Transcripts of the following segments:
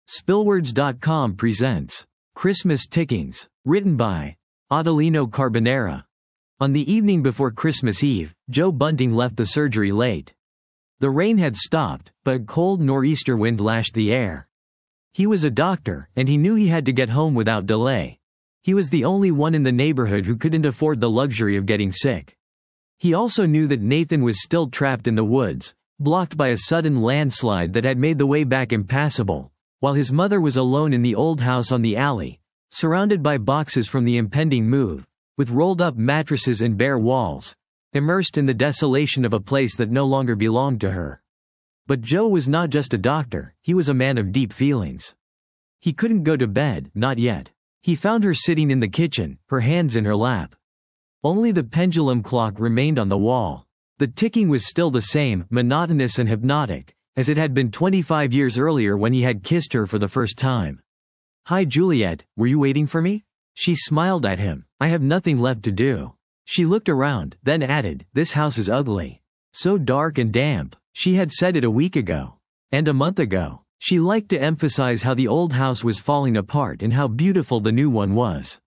Spillwords.com presents Christmas Tickings, written by Adelino Carbonera. On the evening before Christmas Eve, Joe Bunting left the surgery late. The rain had stopped, but a cold nor'easter wind lashed the air. He was a doctor, and he knew he had to get home without delay. He was the only one in the neighborhood who couldn't afford the luxury of getting sick. He also knew that Nathan was still trapped in the woods, blocked by a sudden landslide that had made the way back impassable, while his mother was alone in the old house on the alley, surrounded by boxes from the impending move, with rolled-up mattresses and bare walls, immersed in the desolation of a place that no longer belonged to her. But Joe was not just a doctor, he was a man of deep feelings. He couldn't go to bed, not yet. He found her sitting in the kitchen, her hands in her lap. Only the pendulum clock remained on the wall. The ticking was still the same, monotonous and hypnotic, as it had been 25 years earlier when he had kissed her for the first time. "Hi Juliet, were you waiting for me?" She smiled at him. "I have nothing left to do." She looked around, then added, "This house is ugly. So dark and damp." She had said it a week ago. And a month ago. She liked to emphasize how the old house was falling apart and how beautiful the new one was.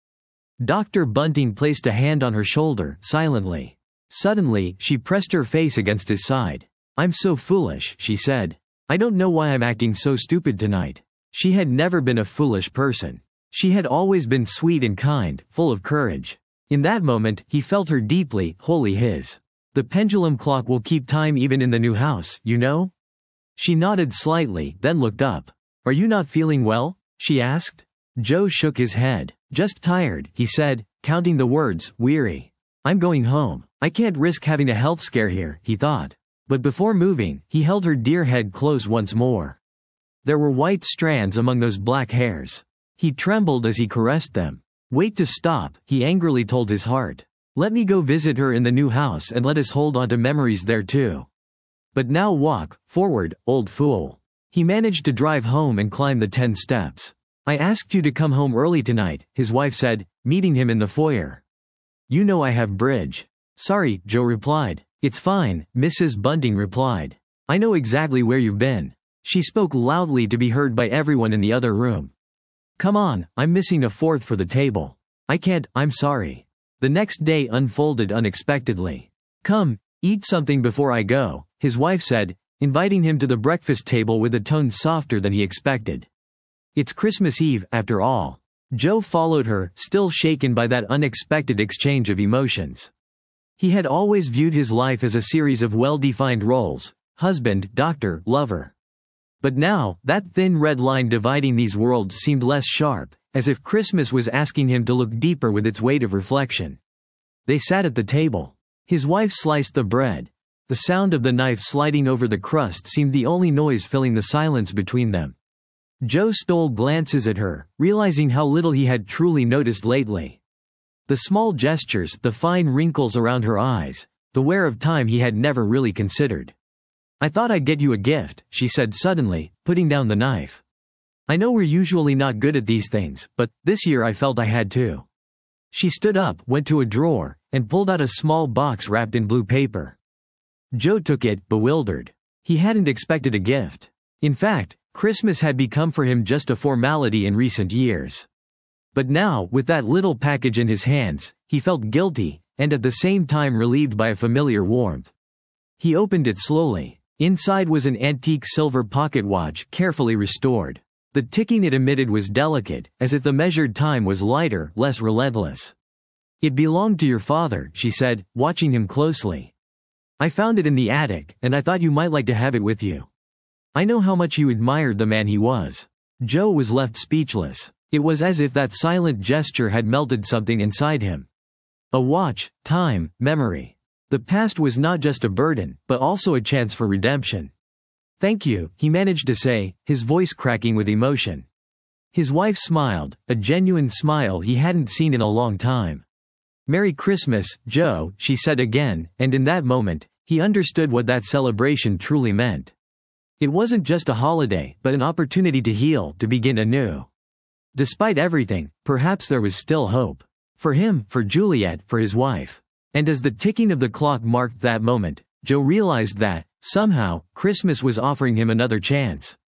Dr. Bunting placed a hand on her shoulder, silently. Suddenly, she pressed her face against his side. "I'm so foolish," she said. "I don't know why I'm acting so stupid tonight." She had never been a foolish person. She had always been sweet and kind, full of courage. In that moment, he felt her deeply, wholly his. "The pendulum clock will keep time even in the new house, you know?" She nodded slightly, then looked up. "Are you not feeling well?" she asked. Joe shook his head. "Just tired," he said, counting the words, "weary. I'm going home. I can't risk having a health scare here," he thought. But before moving, he held her dear head close once more. There were white strands among those black hairs. He trembled as he caressed them. "Wait to stop," he angrily told his heart. "Let me go visit her in the new house and let us hold on to memories there too. But now walk forward, old fool." He managed to drive home and climb the 10 steps. "I asked you to come home early tonight," his wife said, meeting him in the foyer. "You know I have bridge." "Sorry," Joe replied. "It's fine," Mrs. Bunting replied. "I know exactly where you've been." She spoke loudly to be heard by everyone in the other room. "Come on, I'm missing a fourth for the table." "I can't, I'm sorry." The next day unfolded unexpectedly. "Come, eat something before I go," his wife said, inviting him to the breakfast table with a tone softer than he expected. It's Christmas Eve, after all. Joe followed her, still shaken by that unexpected exchange of emotions. He had always viewed his life as a series of well-defined roles: husband, doctor, lover. But now, that thin red line dividing these worlds seemed less sharp, as if Christmas was asking him to look deeper with its weight of reflection. They sat at the table. His wife sliced the bread. The sound of the knife sliding over the crust seemed the only noise filling the silence between them. Joe stole glances at her, realizing how little he had truly noticed lately. The small gestures, the fine wrinkles around her eyes, the wear of time he had never really considered. "I thought I'd get you a gift," she said suddenly, putting down the knife. "I know we're usually not good at these things, but this year I felt I had to." She stood up, went to a drawer, and pulled out a small box wrapped in blue paper. Joe took it, bewildered. He hadn't expected a gift. In fact, Christmas had become for him just a formality in recent years. But now, with that little package in his hands, he felt guilty, and at the same time relieved by a familiar warmth. He opened it slowly. Inside was an antique silver pocket watch, carefully restored. The ticking it emitted was delicate, as if the measured time was lighter, less relentless. "It belonged to your father," she said, watching him closely. "I found it in the attic, and I thought you might like to have it with you. I know how much you admired the man he was." Joe was left speechless. It was as if that silent gesture had melted something inside him. A watch, time, memory. The past was not just a burden, but also a chance for redemption. "Thank you," he managed to say, his voice cracking with emotion. His wife smiled, a genuine smile he hadn't seen in a long time. "Merry Christmas, Joe," she said again, and in that moment, he understood what that celebration truly meant. It wasn't just a holiday, but an opportunity to heal, to begin anew. Despite everything, perhaps there was still hope. For him, for Juliet, for his wife. And as the ticking of the clock marked that moment, Joe realized that, somehow, Christmas was offering him another chance.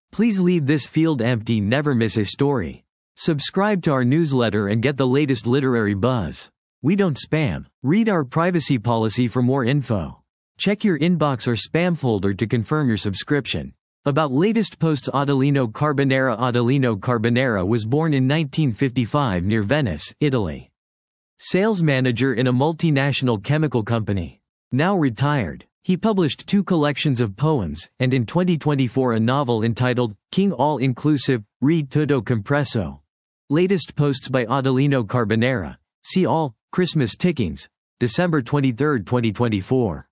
Please leave this field empty. Never miss a story. Subscribe to our newsletter and get the latest literary buzz. We don't spam. Read our privacy policy for more info. Check your inbox or spam folder to confirm your subscription. About latest posts. Adelino Carbonara. Adelino Carbonara was born in 1955 near Venice, Italy. Sales manager in a multinational chemical company. Now retired. He published 2 collections of poems, and in 2024 a novel entitled, King All-Inclusive, Read Todo Compresso. Latest posts by Adelino Carbonara. See all, Christmas Tickings, December 23, 2024.